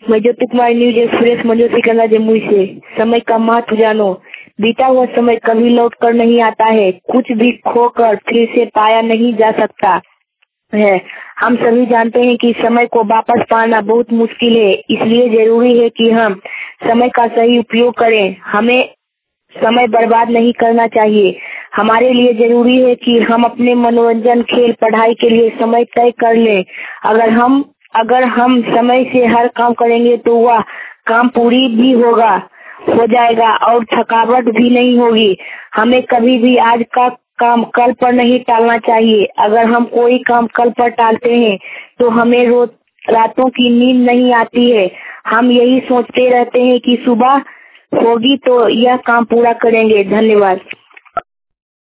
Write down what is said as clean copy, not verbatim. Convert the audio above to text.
मैं Jyoti Kumari news express Manju Sikandar Jamui से। समय का महत्व जानो। बीता हुआ समय कभी लौट कर नहीं आता है। कुछ भी खोकर फिर से पाया नहीं जा सकता है। हम सभी जानते हैं कि समय को वापस पाना बहुत मुश्किल है। इसलिए जरूरी है कि हम समय का सही उपयोग करें। हमें समय बर्बाद नहीं करना चाहिए। हमारे लिए जरूरी है कि हम अपने मनोरंजन, खेल, पढ़ाई के लिए समय तय कर लें। अगर हम समय से हर काम करेंगे तो वह काम पूरी भी हो जाएगा और थकावट भी नहीं होगी। हमें कभी भी आज का काम कल पर नहीं टालना चाहिए। अगर हम कोई काम कल पर टालते हैं तो हमें रोज रातों की नींद नहीं आती है। हम यही सोचते रहते हैं कि सुबह होगी तो यह काम पूरा करेंगे। धन्यवाद।